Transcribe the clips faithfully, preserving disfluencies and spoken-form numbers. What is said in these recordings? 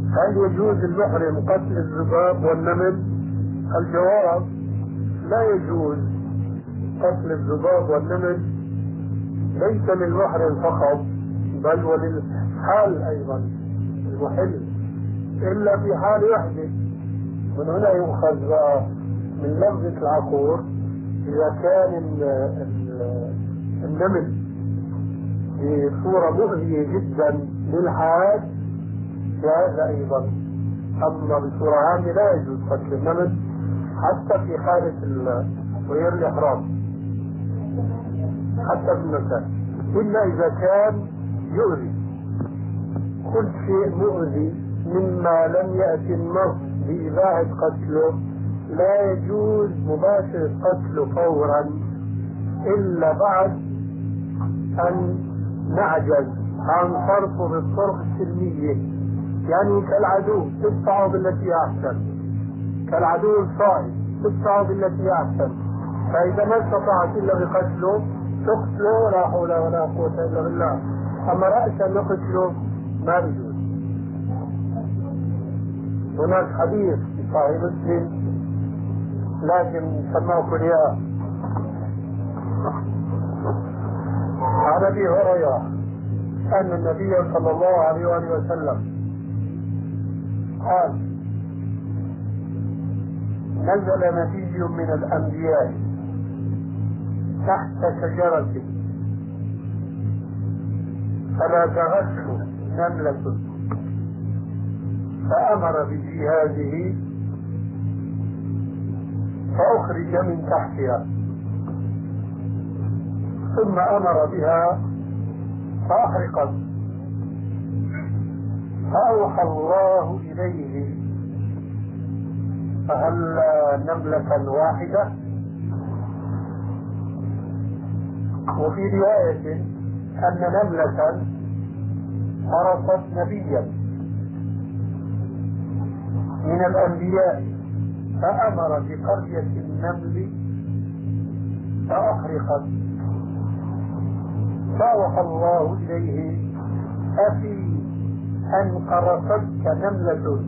هل يجوز للمحرم قتل الذباب والنمل؟ الجواب: لا يجوز قتل الذباب والنمل، ليس للمحرم فقط بل وللحال أيضا المحل، إلا في حال وحده. من هنا يؤخذ من لفظة العقور إذا كان النمل بصورة مؤذية جدا للحاج جاز أيضا، أما بصورة عامة لا يجوز قتل النمل حتى في حالة غير الإحرام، حتى في المساء، إلا إذا كان يؤذي. كل شيء مؤذي مما لم يأتي النص بإباحة قتله لا يجوز مباشرة قتله فورا إلا بعد أن نعجز عن صرفه بالطرق السلمية، يعني كالعدو تدفعه بالتي أحسن، كالعدو الصائد تدفعه بالتي أحسن. فإذا ما استطعت إلا بقتله تقتله، لا حول ولا قوة إلا بالله. أما رأسا نقتله ما بيجوز. هناك حديث في صحيح مسلم لكن سماه كلياء عن أبي هريرة أن النبي صلى الله عليه وآله وسلم قال: نزل نبي من الأنبياء تحت شجرة فلا تغشه نملة فأمر بجهازه فأخرج من تحتها، ثم أمر بها فأحرقت، فأوحى الله إليه: فهل نملة واحدة؟ وفي رواية أن نملة حرصت نبيا من الأنبياء فأمر بقرية النمل فأحرقت، فأوحى الله إليه: أفي أن قرصتك نملة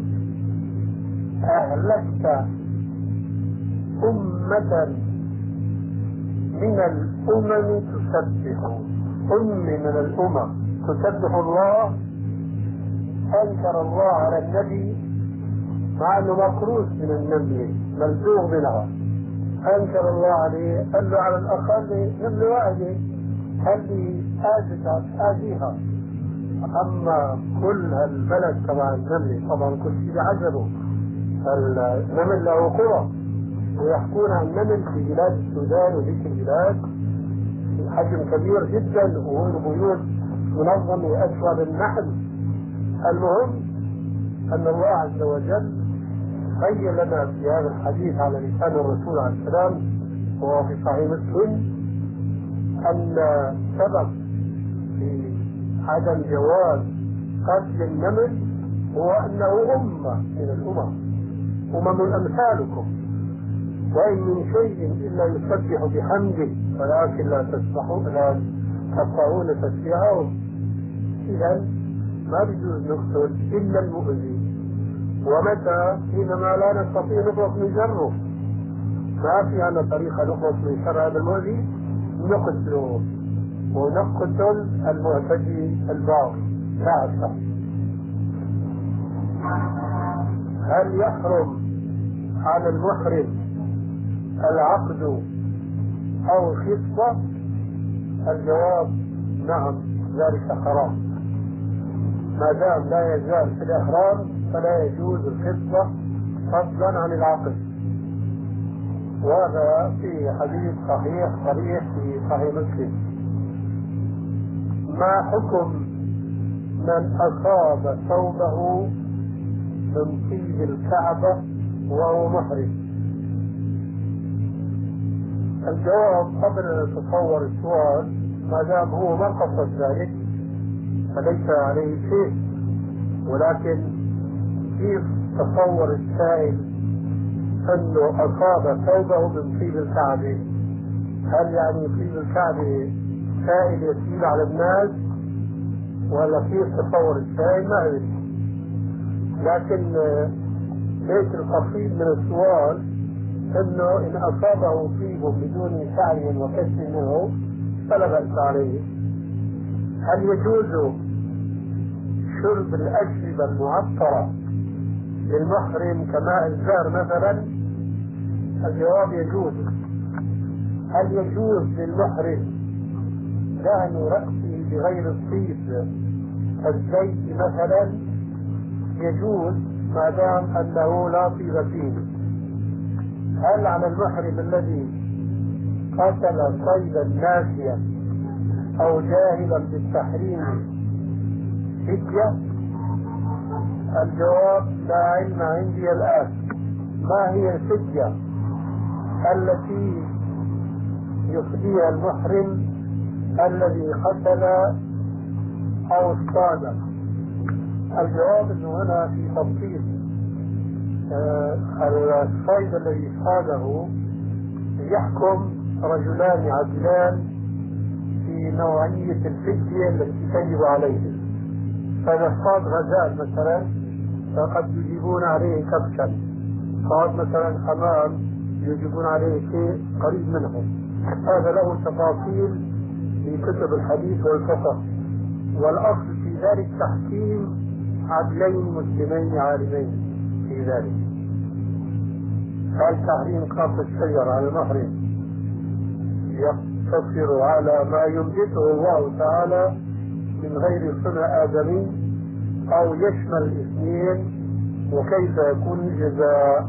أهلكت أمة من الأمم تسبح، أم من الأمم تسبح الله. أنكر الله على النبي مع أنه مقروس من النمل ملزوغ منها، أنكر الله عليه، قال له على الأقل نمل واحدة هذه آذت آذيها، أما كل هالبلد تبع النمل طبعا كل شيء بعجبه. النمل له قوة ويحكون عن النمل في بلاد السودان وذيك البلاد حجم كبير جدا وهم بيوت منظمة وأشبه بالنحل. المهم أن الله عز وجل بين لنا في هذا الحديث على لسان الرسول عليه السلام وهو في صحيح مسلم أن سبب في عدم جواز قتل النمل هو أنه أمة من الأمم، أمم أمثالكم، وإن من شيء إلا يسبح بحمده ولكن لا تسبحون لا تسمعون تسبيحهم. إذا ما بيجوز نقتل إلا المؤذي، ومتى حينما لا نستطيع نخلص من شره، ما في عنا طريقة نخلص من شر هذا المؤذي، نقتله ونقتل المعتدي الباغي لا أكثر. هل يحرم على المحرم العقد أو الخطبة؟ الجواب: نعم، ذلك حرام. ما دام لا يزال في الإحرام فلا يجوز الخطبة فضلا عن العقد، وهذا في حديث صحيح صريح في صحيح مسلم. ما حكم من أصاب ثوبه من طيب الكعبة وهو محرم؟ الجواب قبل أن نتصور السؤال، ما دام هو ما قصد ذلك فليس عليه شيء، ولكن كيف تصور السائل أنه أصاب ثوبه من طيب الكعبة؟ هل يعني طيب الكعبة سائل يسيل على الناس، ولا كيف تصور السائل؟ ما أدري. لكن ليس القصيد من السؤال انه ان اصابه طيب بدون سعي وكسب منه فلا بأس عليه. هل يجوز شرب الأشربة المعطرة للمحرم كماء الزهر مثلا؟ الجواب يجوز. هل يجوز للمحرم دهن رأسه بغير الطيب الزيت مثلا؟ يجوز ما دام أنه لا طيب فيه. هل على المحرم الذي قتل صيدا ناسيا أو جاهلا بالتحريم فدية؟ الجواب لا علم عندي الآن. ما هي الفدية التي يفديها المحرم الذي قتل أو اصطاد؟ الجواب أنه هنا في تفصيل. آه الصيد الذي اصطاده يحكم رجلان عدلان في نوعية الفدية التي تجب عليه. فإذا اصطاد غزال مثلا فقد يجيبون عليه كبشا، صاد مثلا حمام يجيبون عليه شيء قريب منه. هذا له تفاصيل في كتب الحديث والفقه، والأصل في ذلك تحكيم عدلين مسلمين عالمين في ذلك. هل تحريم قطع الشجر على المحرم يقتصر على ما ينبته الله تعالى من غير صنع آدمي أو يشمل الاثنين؟ وكيف يكون الجزاء؟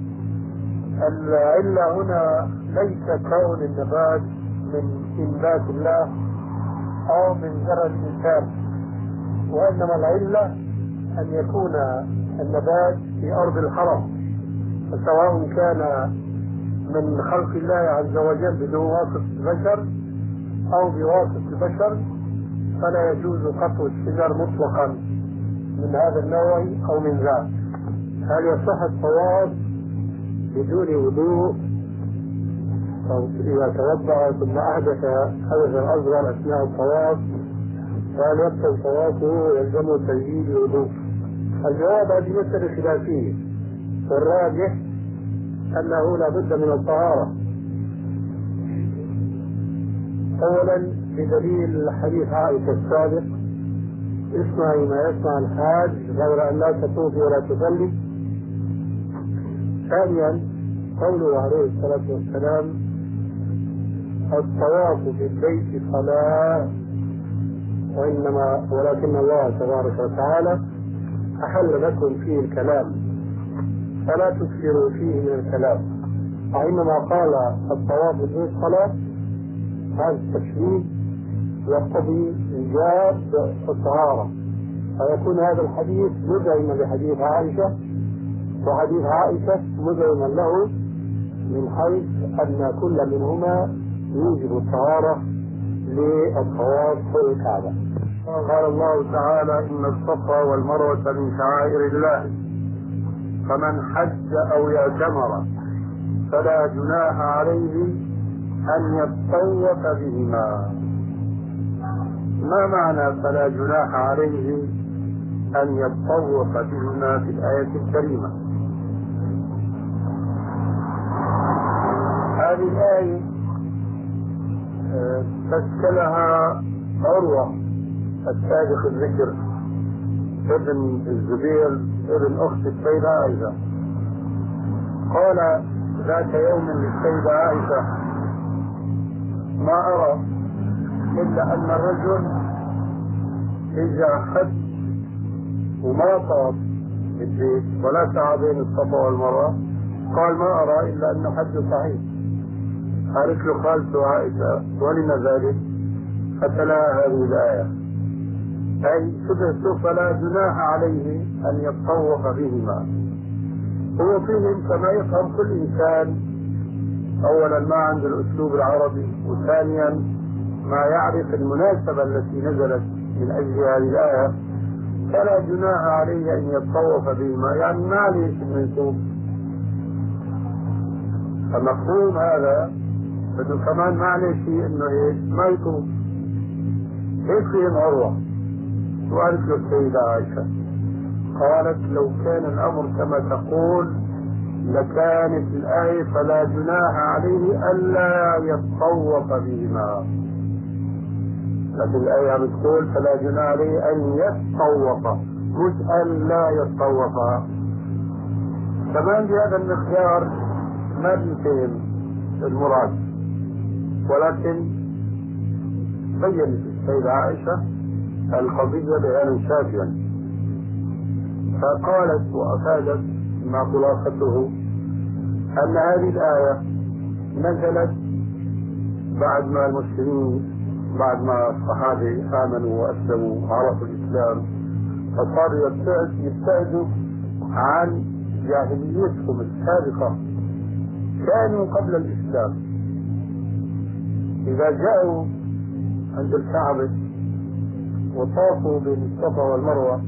العلة هنا ليس كون النبات من إنبات الله أو من زرع الإنسان، وإنما العلة أن يكون النبات في أرض الحرم، سواء كان من خلق الله عز وجل بدون واسطة البشر أو بواسطة البشر، فلا يجوز قطع الشجر مطلقا من هذا النوع أو من ذاك. هل يصح الطواف بدون وضوء؟ أو إذا توضأ ثم أحدث حدثا أصغر أثناء الطواف فهل يبطل طوافه ويلزمه تجديد الوضوء؟ الجواب هذه مسألة خلافية، والراجح أنه لا بد من الطهارة. أولا بدليل حديث عائشة السابق: اسمعي ما يسمع الحاج غير أن لا تطوفي ولا تصلي. ثانيا قوله عليه الصلاة والسلام: الطواف بالبيت صلاة، وإنما ولكن الله تبارك وتعالى أحل لكم فيه الكلام فلا تكثروا فيه من الكلام. وإنما قال الطواف بالبيت صلاة، هذا التشبيه يقتضي إيجاب الطهارة، فيكون هذا الحديث مدعما لحديث عائشة، وحديث عائشة مدعما له من حيث أن كل منهما يوجب الطهارة للطواف والكعبة. قال الله تعالى: إن الصفا والمروة من شعائر الله، فمن حج أو اعتمر فلا جناح عليه أن يطوف بهما. ما معنى فلا جناح عليه أن يطوف بهما في الآية الكريمة؟ هذه الآية تشكلها عروة السابق الذكر ابن الزبير ابن أخت السيدة عائشة. قال ذات يوم للسيدة عائشة: ما أرى إلا أن الرجل إذا حج وما طاف بالبيت ولا سعى بين الصفا والمروة، قال ما أرى إلا أن حج صحيح. قالت له خالته عائشة: ولم ذلك؟ فتلا هذه الآية، أي شبهته فلا جناح عليه أن يطوف بهما. هو فيهم كما يفهم كل إنسان، أولا ما عند الأسلوب العربي، وثانيا ما يعرف المناسبة التي نزلت من أجل هذه الآية. فلا جناح عليه أن يطوف بهما، يعني ما عليه المنسوب. فمفهوم هذا انه كمان ما عليه شيء انه ايش ما يطوف. هيك فهم عروة. وقالت له السيدة عائشة: قالت لو كان الأمر كما تقول لكانت الآية فلا جناح عليه ألا يتطوف بهما، لكن الآية بتقول فلا جناح عليه أن يتطوف مش أن لا يتطوف. كمان بهذا المقدار ما بيفهم المراد، ولكن بيّنت السيدة عائشة القضية بيانا شافيا، فقالت وأفادت ما خلاصته أن هذه الآية نزلت بعد ما المسلمين بعد ما الصحابة آمنوا وأسلموا وعرفوا الإسلام فصاروا يبتعدوا عن جاهليتهم السابقة. كانوا قبل الإسلام إذا جاءوا عند الكعبة وطافوا بين الصفا والمروة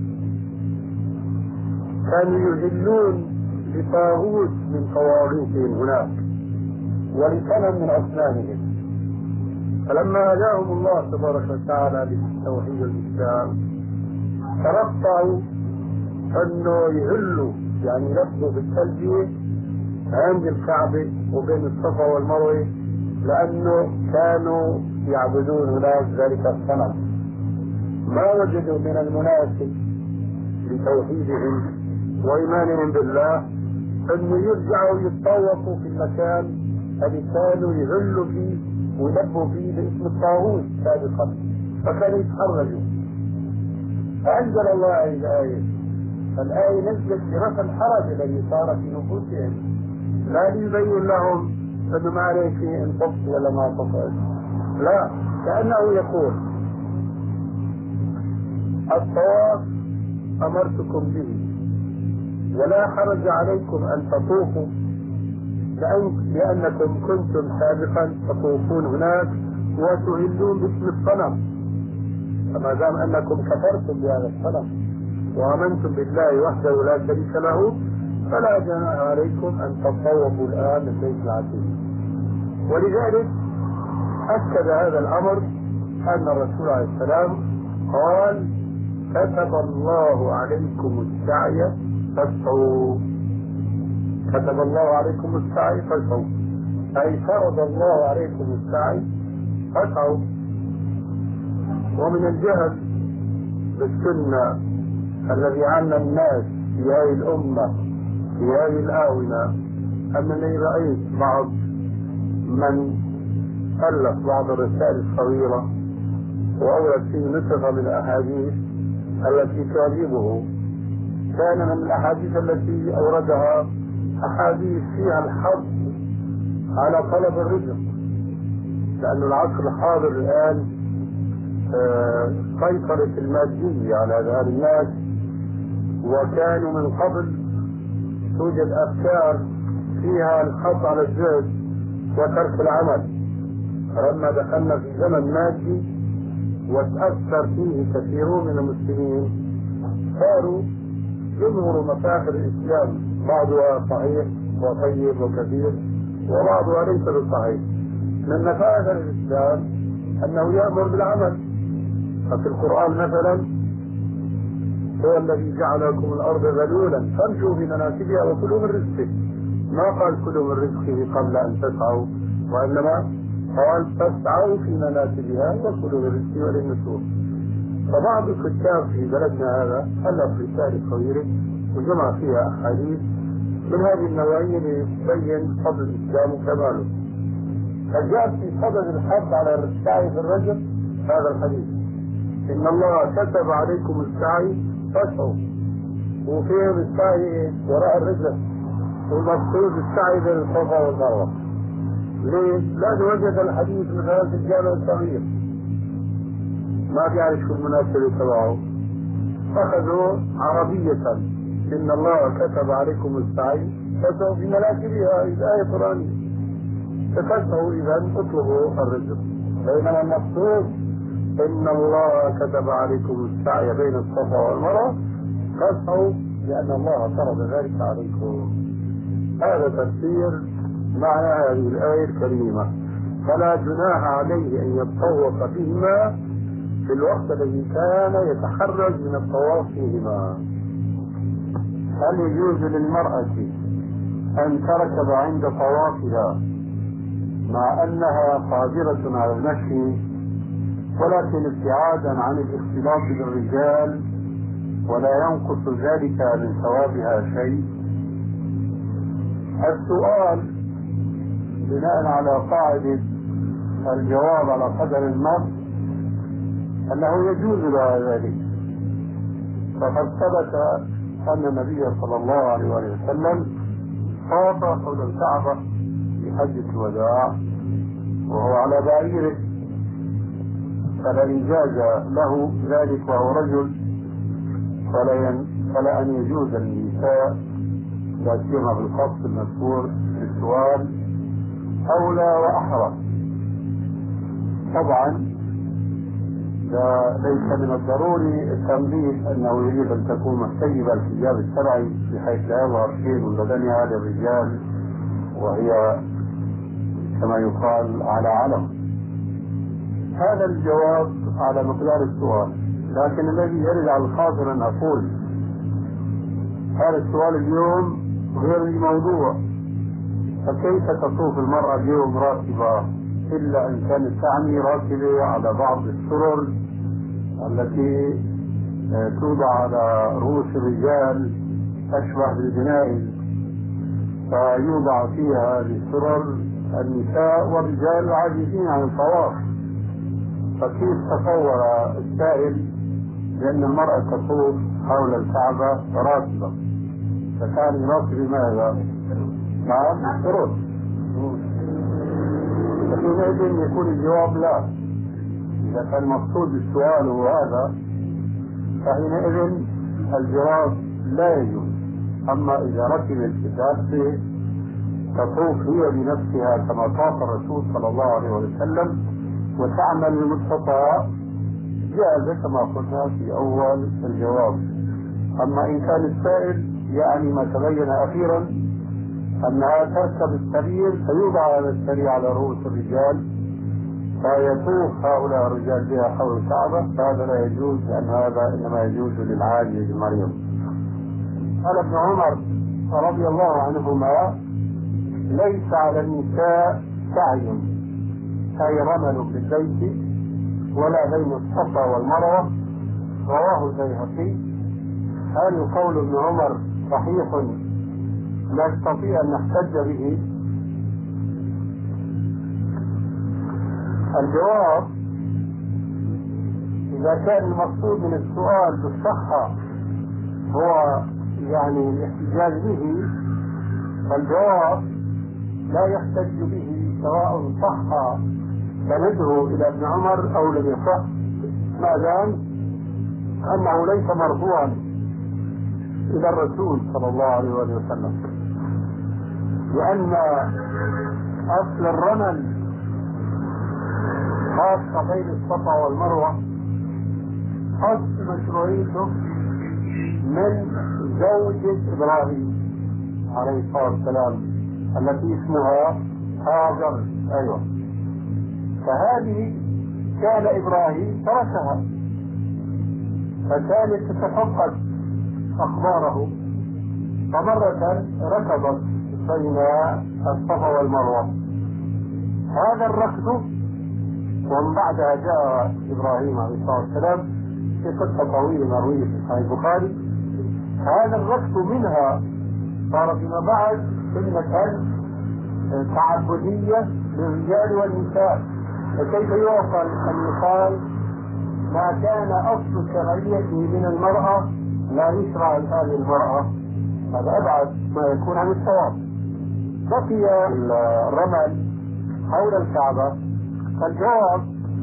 كانوا يذلون لطاغوت من طواغيتهم هناك ولصنم من أصنامهم، فلما هداهم الله تبارك وتعالى بالتوحيد والإسلام ترفعوا أنه يهلوا يعني يلبسوا بالتلبية عند الكعبة وبين الصفا والمروة، لأنه كانوا يعبدون هناك ذلك الصنم. ما وجدوا من المناسب لتوحيدهم وإيمانهم بالله أنه يرجعوا يتطوفوا في المكان الذي كانوا يهلوا فيه ويلبوا فيه باسم الطاغوت سابقا، فكانوا يتحرجوا. فأنزل الله هذه الآية، فالآية نزلت برفع الحرج الذي صار في نفوسهم، لا ليبين لهم أنه ما عليك إن طفت ولا ما طفت، لا، كأنه يقول الطواف أمرتكم به ولا حرج عليكم أن تطوفوا لأنكم كنتم سابقا تطوفون هناك وتهلون باسم الصنم، فما دام أنكم كفرتم بهذا الصنم وآمنتم بالله وحده لا شريك له فلا جناح عليكم أن تطوفوا الآن بالبيت العتيق. ولذلك أكد هذا الأمر أن الرسول عليه السلام قال كتب الله عليكم السعي فاسعوا، كتب الله عليكم السعي فاسعوا، أي فرض الله عليكم السعي فاسعوا. ومن الجهل بالسنة الذي عنا الناس في هذه الأمة في هذه الآونة أنني رأيت بعض من ألف بعض الرسائل الصغيرة وأورد فيه نسخة من الأحاديث التي تعجبه. كان من الأحاديث التي أوردها أحاديث فيها الحظ على طلب الرزق، لأن العصر الحاضر الآن سيطرة المادية على هذا الناس، وكانوا من قبل توجد أفكار فيها الحظ على الزهد وترك العمل، فلما دخلنا في زمن مادي وتأثر فيه كثيرون من المسلمين صاروا يظهروا مفاخر الإسلام، بعضها صحيح وطيب وكثير وبعضها ليس بالصحيح. من مفاخر الإسلام أنه يأمر بالعمل، ففي القرآن مثلا هو الذي جعل لكم الأرض ذلولا فامشوا في مناكبها وكلوا من رزقه، ما قال كلوا من رزقه قبل أن تسعوا، وإنما قال فاسعوا في مناكبها وكلوا من رزقه وللنشور. فبعض الكتاب في بلدنا هذا ألف رسالة صغيرة وجمع فيها أحاديث من هذه النوعية لتبين فضل الإسلام وكماله، فجاء في صدد الحث على السعي في الرجل هذا الحديث إن الله كتب عليكم السعي فاسعوا، وفيه السعي وراء الرجل والمقصود السعي بين الصفا والمروة. ليه؟ لأنه وجد الحديث من هذا الجامع الصغير ما بيعرف شو المناسبة تبعه، أخذوا عربية إن الله كتب عليكم السعي فاسعوا في مناكبها، الآية قرآنية، فاسعوا إذا اطلبوا الرزق، بينما المقصود إن الله كتب عليكم السعي بين الصفا والمروة فاسعوا لأن الله فرض ذلك عليكم. هذا تفسير معنى هذه الآية الكريمة، فلا جناح عليه أن يتطوف بهما في الوقت الذي كان يتحرج من الطواف فيهما. هل يجوز للمرأة أن تركب عند طوافها مع أنها قادرة على المشي ولكن ابتعادا عن الاختلاط بالرجال ولا ينقص ذلك من ثوابها شيء؟ السؤال بناء على قاعدة الجواب على قدر المرء أنه يجوز لها ذلك، فقد ثبت أن النبي صلى الله عليه وسلم طاف حول الكعبة في حجة الوداع وهو على بعيره، فلا إجازة له ذلك وهو رجل، فلا, فلا أن يجوز للنساء لا سيما بالخط المذكور في السؤال أولى وأحرى. طبعا ليس من الضروري التنبيه أنه يجب أن تكون محتجبة الحجاب الشرعي بحيث لا يظهر شيء من بدنها للرجال وهي كما يقال على علم. هذا الجواب على مقدار السؤال، لكن الذي يرد على الخاطر أن أقول هذا السؤال اليوم غير الموضوع، فكيف تطوف المرأة اليوم راكبة إلا أن كانت تعني راكبة على بعض السرر التي توضع على رؤوس الرجال أشبه بالجنائز، فيوضع فيها للسرر النساء والرجال العاجزين عن الطواف. فكيف تصور السائل بأن المرأة تطوف حول الكعبة راكبة؟ فكان راكب ماذا؟ نعم السرر. فحينئذ يكون الجواب لا. إذا كان مقصود السؤال هو هذا فحينئذ الجواب لا يجوز. أما إذا ركبت الدابة تطوف هي بنفسها كما طاف الرسول صلى الله عليه وسلم وتعمل المستطاع جاز كما قلنا في أول الجواب. أما إن كان السائل يعني ما تبين أخيرا أنها تركب السرير فيوضع هذا السرير على رؤوس الرجال فيطوف هؤلاء الرجال بها حول الكعبة، فهذا لا يجوز، لأن هذا إنما يجوز للعاجز المريض. قال ابن عمر رضي الله عنهما: ليس على النساء سعي أي رمل في البيت ولا بين الصفا والمروة. رواه البيهقي. هل قول ابن عمر صحيح لا نستطيع أن نحتج به؟ الجواب: إذا كان المقصود من السؤال بالصحة هو يعني الاحتجاج به، فالجواب لا يحتج به سواء صح سنده إلى ابن عمر أو لم يصح، ما دام أنه ليس مرفوعا إلى الرسول صلى الله عليه وسلم، لأن أصل الرمل خاصة بين الصفا والمروة أصل مشروعيته من زوجة إبراهيم عليه الصلاة والسلام التي اسمها هاجر. أيوة، فهذه كان إبراهيم تركها فكانت تتفقد أخباره، فمرة ركضت بين الصفا والمروة. هذا الركض ومن بعدها جاء إبراهيم عليه الصلاة والسلام في قصة طويلة مروية في صحيح البخاري. هذا الركض منها صار فيما بعد سنة تعبدية للرجال والنساء. فكيف يعقل أن يقال ما كان أصل شرعيته من المرأة لا يشرع الآن للمرأة؟ هذا أبعد ما يكون عن الصواب. بقي الرمل حول الكعبة. فالجواب: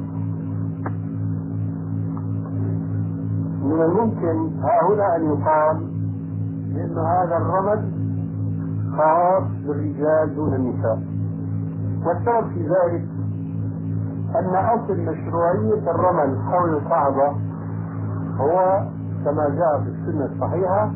من الممكن ها هنا أن يقال بأن هذا الرمل خاص بالرجال دون النساء، والسبب في ذلك أن أصل مشروعية الرمل حول الكعبة هو كما جاء في السنة الصحيحة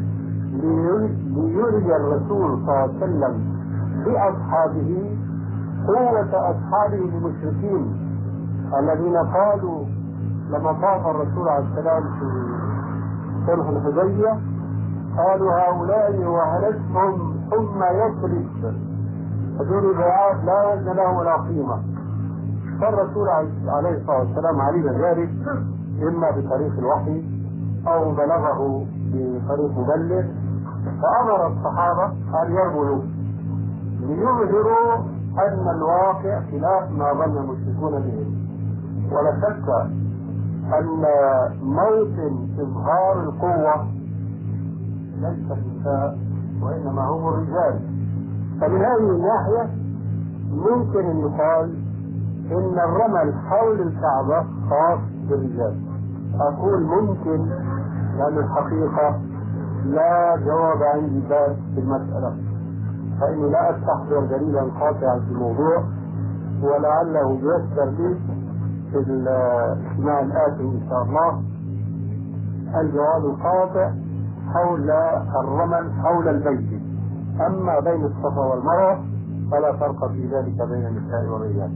ليري الرسول صلى الله عليه وسلم بأصحابه قوة أصحابه المشركين الذين قالوا لما طاف الرسول عليه السلام في صلح الحديبية: قالوا هؤلاء وهلتهم ثم يثرب، هذول الرعاة لا وزن لهم ولا قيمة. فالرسول عليه الصلاة والسلام علم ذلك إما بطريق الوحي أو بلغه بطريق مبلغ، فأمر الصحابة أن يرملوا ليظهروا أن الواقع خلاف ما ظن المشركون به. ولا شك أن موطن إظهار القوة ليس النساء وإنما هم الرجال. فمن هذه الناحية ممكن أن يقال إن الرمل حول الكعبة خاص بالرجال. أقول ممكن لأن الحقيقة لا جواب عندي بات في المسألة، فإني لا أستحضر دليلا قاطعا في الموضوع، ولعله ييسر لي في الاجتماع الآتي إن شاء الله الجواب القاطع حول الرمل حول البيت. أما بين الصفا والمروة فلا فرق في ذلك بين النساء والرجال.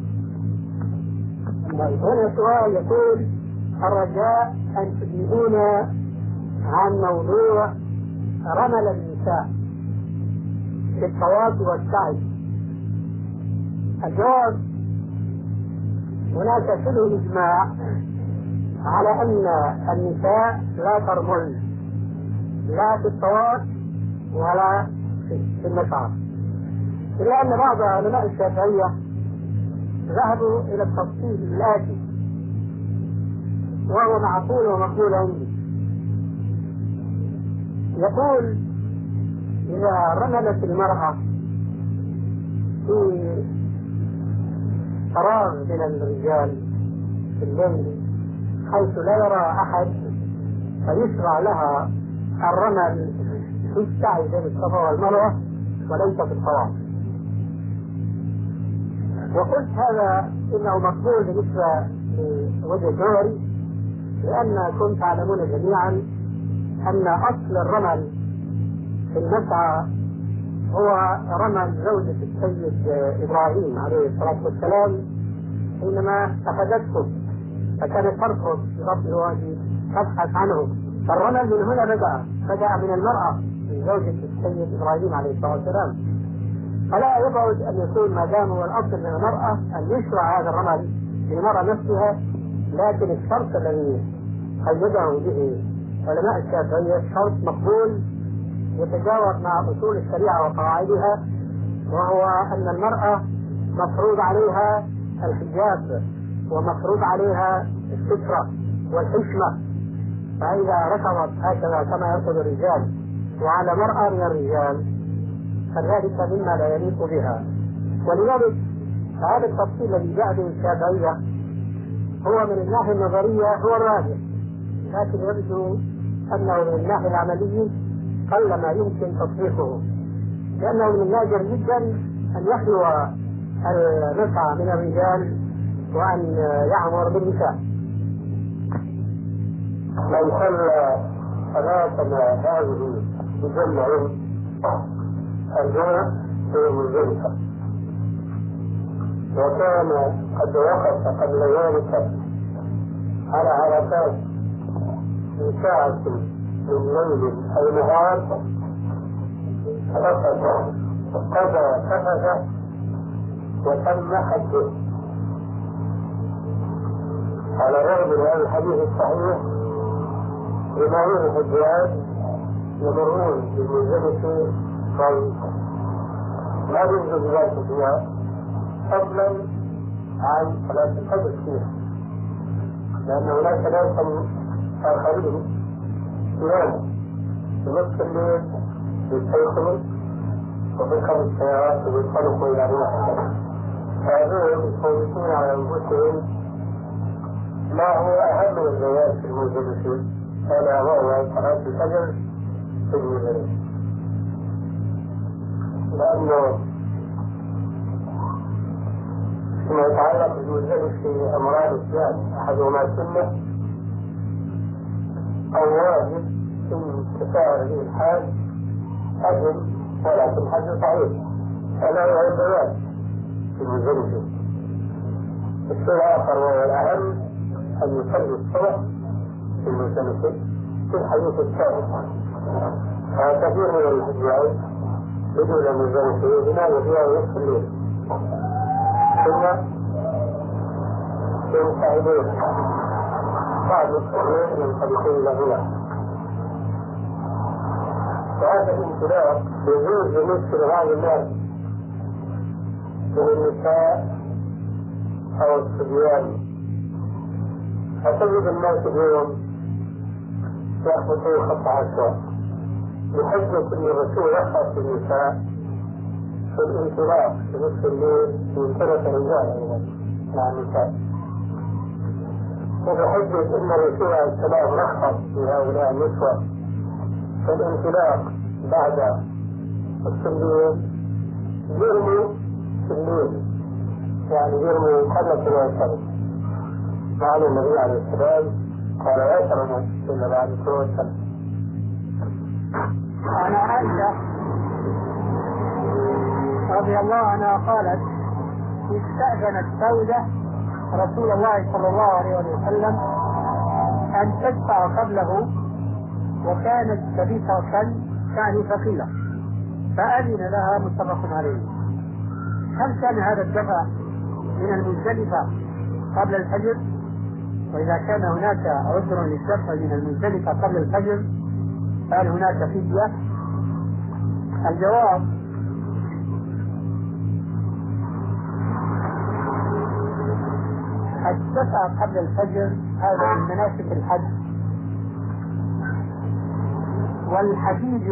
هنا سؤال يقول: الرجاء أن تجيبونا عن موضوع رمل النساء في الطواف والسعي. الجواب: هناك شبه إجماع على أن النساء لا ترمل لا في الطواف ولا في المشعر، إلا أن بعض علماء الشافعية ذهبوا إلى التفصيل الآتي وهو معقول ومقبول عندي. يقول: إذا رملت المرأة في فراغ من الرجال في الليل حيث لا يرى أحد فيشرع لها الرمل في السعي بين الصفا والمروة وليس في الطواف. وقلت هذا إنه مقبول بالنسبة لوجه نظري، لأنكم تعلمون جميعا أن أصل الرمل في المسعى هو رمل زوجة السيد إبراهيم عليه الصلاة والسلام حينما أخذته فكانت ترفض بغض الوجه تبحث عنه. فالرمل من هنا بدأ بدأ من المرأة من زوجة السيد إبراهيم عليه الصلاة والسلام. فلا يبعد أن يكون ما دام هو الأصل من المرأة أن يشرع هذا الرمل للمرأة نفسها، لكن الشرط الذي قيده به علماء الشافعية شرط مقبول يتجاوب مع أصول الشريعة وقواعدها، وهو أن المرأة مفروض عليها الحجاب ومفروض عليها السترة والحشمة، فإذا ركضت هكذا كما يركض الرجال وعلى مرأة من الرجال فذلك مما لا يليق بها. ولذلك هذا التفصيل الذي جاء به الشافعية هو من الناحية النظرية هو الراجح، لكن يبدو أنه من الناحية العملية قل ما يمكن تطبيقه، لأنه من النادر جدا أن يخلو المسعى من الرجال وأن يعمر بالنساء. من صلى صلاة هذه بجمع الجمع في مزدلفة وكان قد وقف قبل ذلك على عرفات في ساعة من ليل أو نهار فقد قضى سفره وتم حجه، على الرغم من هذا الحديث الصحيح جماهير الحجاج يمرون بمزدلفة طريقا لا يوجد ذلك فيها فضلا عن صلاة الفجر فيها، لأن هناك ناس آخرين يناموا في نصف الليل يستيقظوا وبيركبوا السيارات وينطلقوا إلى روحهم، فهذول يفوتون على أنفسهم ما هو أهم الغايات في المزدلفة، ألا وهو صلاة الفجر في المزدلفة، لأنه فيما يتعلق بالمزدلفة في أمران اثنان، أحدهما السنة أو واجب إن تساهل به الحاج أجل، ولكن الحج صحيح فلا هو البيان في المزدلفة. الشيء الآخر وهو الأهم أن يصلي الصبح في المزدلفة في الحديث الثالث كثير من الحجاج بدون مزدلفة ينام فيها نصف الليل ثم ينصعدون بعد نصف الليل ينطلقون إلى هنا. وهذا الانطلاق يجوز بمثل بعض الناس من النساء أو الصبيان. فتجد الناس اليوم يأخذوا خط عشواء بحجة أن الرسول رخص النساء في الانطلاق في نصف الليل من ثلاث رجال أيضا مع النساء، وبحجة أن الرسول عليه السلام رخص لهؤلاء النسوة في الانطلاق بعد السليم يرموا في الليل، يعني يرموا قبل طلوع الشمس. مع النبي عليه السلام قال لا ترموا إلا بعد طلوع الشمس. عن عائشة رضي الله عنها قالت: استأذنت سودة رسول الله صلى الله عليه وسلم أن تدفع قبله، وكانت سبيكة يعني ثقيلة، فأذن لها متفق عليه. هل كان هذا الدفع من المزدلفة قبل الفجر؟ وإذا كان هناك عذر للدفع من المزدلفة قبل الفجر هل هناك فدية؟ الجواب: الدفع قبل الفجر هذا من مناسك الحج، والحجيج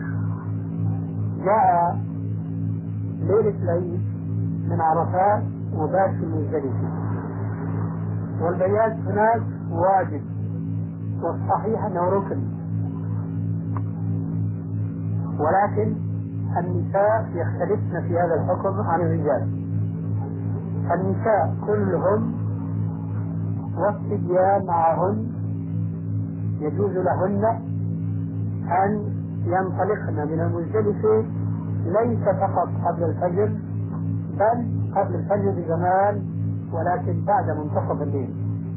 جاء ليلة العيد من عرفات وبات في مزدلفة، والبيات هناك واجب، والصحيح أنه ركن، ولكن النساء يختلفن في هذا الحكم عن الرجال. النساء كلهم والصبيان معهن يجوز لهن أن ينطلقن من المزدلفة ليس فقط قبل الفجر، بل قبل الفجر بزمان، ولكن بعد منتصف الليل.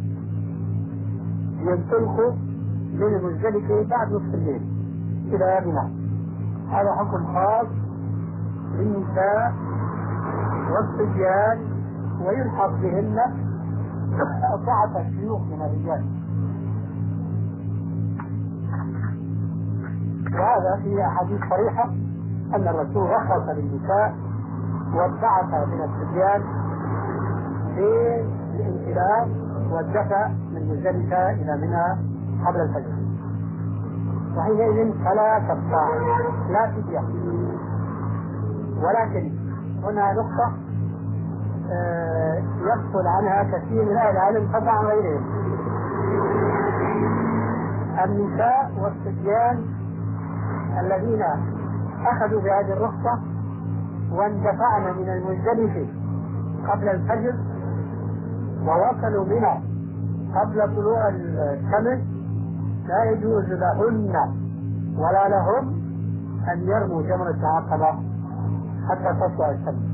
ينطلقوا من المزدلفة بعد نصف الليل إلى منى. هذا حكم خاص للنساء والصبيان، ويلحق بهن ضعف الشيوخ من الرجال. وهذا في أحاديث صريحة أن الرسول رخص للنساء والضعف من الصبيان في الانطلاق والدفع من مزدلفة إلى منى قبل الفجر، وحينئذ فلا كفارة لا فدية. ولكن هنا نقطة آه يغفل عنها كثير من أهل العلم قطعا عن غيرهم. النساء والصبيان الذين أخذوا بهذه الرخصة واندفعن من المزدلفة قبل الفجر ووصلوا منها قبل طلوع الشمس لا يجوز لهن ولا لهم أن يرموا جمرة العقبة حتى تطلع الشمس.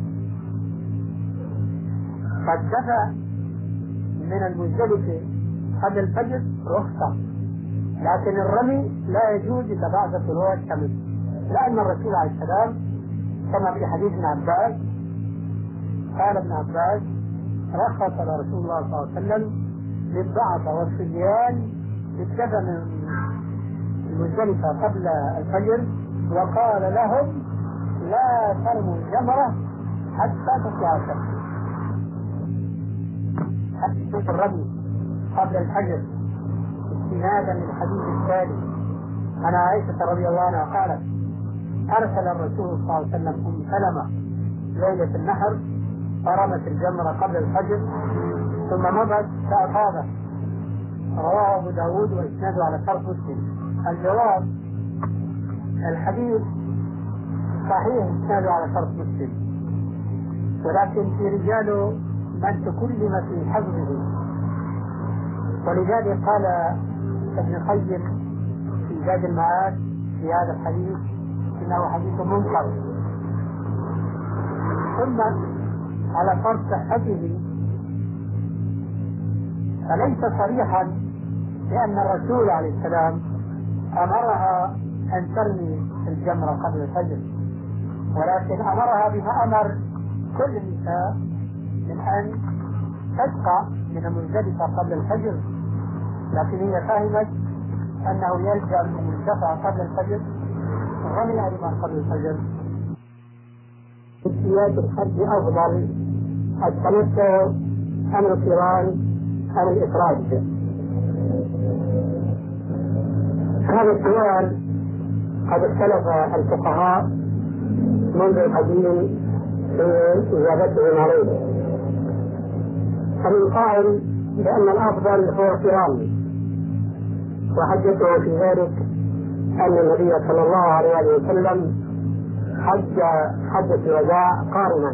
فالدفع من المزدلفة قبل الفجر رخصة، لكن الرمي لا يجوز إلا بعد طلوع الشمس، لأن الرسول عليه السلام كما في حديث ابن عباس قال ابن عباس: رخص رسول الله صلى الله عليه وسلم للضعف والصبيان بالدفع من المزدلفة قبل الفجر، وقال لهم: لا ترموا الجمرة حتى تطلع الشمس. حديث الرمي قبل الفجر استنادا للحديث الثاني عن عائشة رضي الله عنها قالت: أرسل الرسول صلى الله عليه وسلم أم سلمة ليلة النحر فرمت الجمرة قبل الفجر ثم مضت فأفاضت. رواه أبو داود وإسناده على شرط مسلم. الجواب: الحديث صحيح إسناده على شرط مسلم، ولكن في رجاله من تكلم في حفظه، ولذلك قال ابن القيم في زاد المعاد في هذا الحديث إنه حديث منكر. ثم على فرض صحته فليس صريحا لأن الرسول عليه السلام أمرها أن ترمي الجمرة قبل الفجر، ولكن أمرها بما أمر كل النساء من أن تبقى من مزدلفة قبل الفجر، لكن هي فهمت أنه يلزم من الدفع قبل الفجر ومن الإمام قبل الفجر. جزئيات الحج أفضل، التمتع أم القران أم الإفراد؟ هذا السؤال قد اختلف الفقهاء منذ القديم في إجابتهم عليه، فمن قائل بأن الأفضل هو القران، وحجته في ذلك أن النبي صلى الله عليه وسلم حج حجة الوداع قارنا،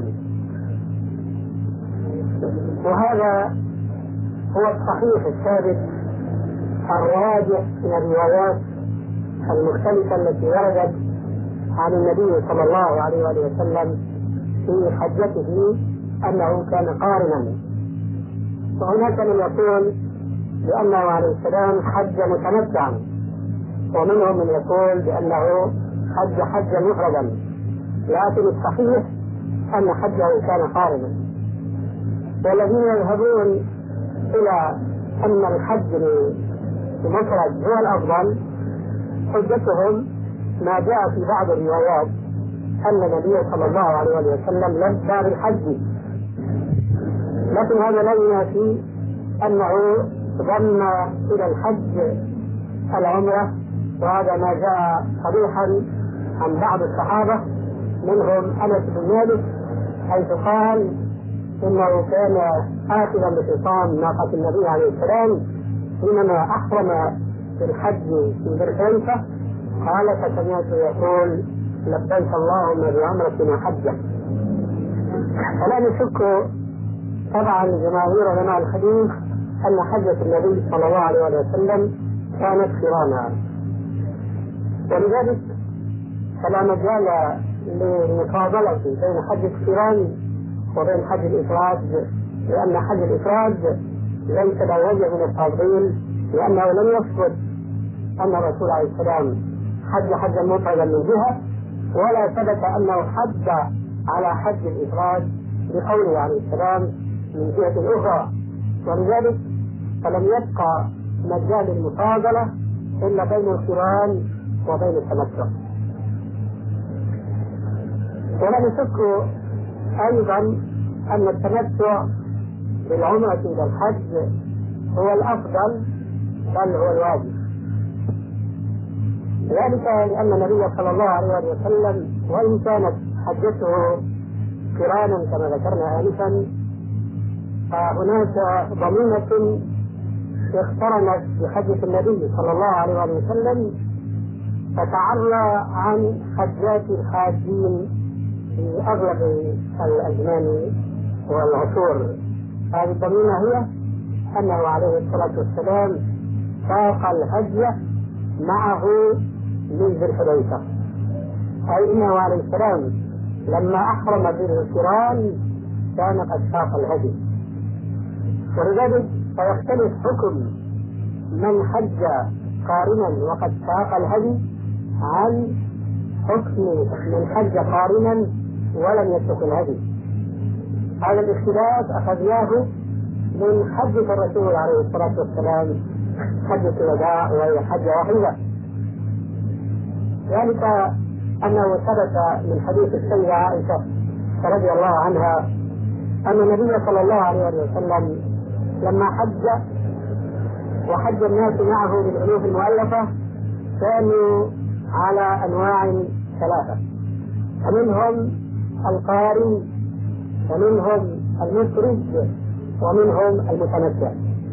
وهذا هو الصحيح الثابت الراجح من الروايات المختلفة التي وردت عن النبي صلى الله عليه وسلم في حجته أنه كان قارنا. وهناك من يقول بأنه عليه السلام حج متمتعا، ومنهم من يقول بأنه حج حجا مفردا، لكن الصحيح أن حجه كان قارنا. والذين يذهبون إلى أن الحج المفرد هو الأفضل حجتهم ما جاء في بعض الروايات أن النبي صلى الله عليه وسلم لبى بالحج، لكن هذا لا ينافي أنه ضم إلى الحج العمرة، وهذا ما جاء صريحا عن بعض الصحابة منهم أنس بن مالك حيث قال إنه كان آخذا بحصان ناقة النبي عليه السلام حينما أحرم بالحج في ذي الحليفة، قال فسمعت يقول لبيك اللهم بعمرة وحجة. فلا نشك طبعا جماهير علماء الحديث أن حجة النبي صلى الله عليه وسلم كانت قرانا، ولذلك فلا مجال للمفاضلة بين حج القران وبين حج الإفراد، لأن حج الإفراد ليس له وجه من التفضيل، لأنه لم يثبت أن الرسول عليه السلام حج حجا مفردا من جهة، ولا ثبت أنه حج على حج الإفراد بقوله عليه السلام من جهة أخرى، ولذلك فلم يبقى مجال المفاضلة إلا بين القران وبين التمتع. ولا نشك أيضا أن التمتع بالعمرة إلى الحج هو الأفضل بل هو الواجب، ذلك لأن النبي صلى الله عليه وسلم وإن كانت حجته قرانا كما ذكرنا آنفا، فهناك ضمينة اقترنت بحجة النبي صلى الله عليه وسلم فتعرى عن حجات الحاجين في أغلب الأزمان والعصور. هذه الضمينة هي أنه عليه الصلاة والسلام ساق الهدي معه من ذي الحليفة، أي إنه عليه السلام لما أحرم بالقران كان قد ساق الهدي، ولذلك فيختلف حكم من حج قارنا وقد ساق الهدي عن حكم من حج قارنا ولم يسق الهدي. هذا الاختلاف أخذناه من حجة الرسول عليه الصلاة والسلام حجة الوداع وهي حجة واحدة، ذلك أنه ثبت من حديث السيدة عائشة رضي الله عنها أن النبي صلى الله عليه وسلم لما حج وحج الناس معه بالألوف المؤلفة كانوا على أنواع ثلاثة، فمنهم القارن ومنهم المفرد ومنهم المتمتع.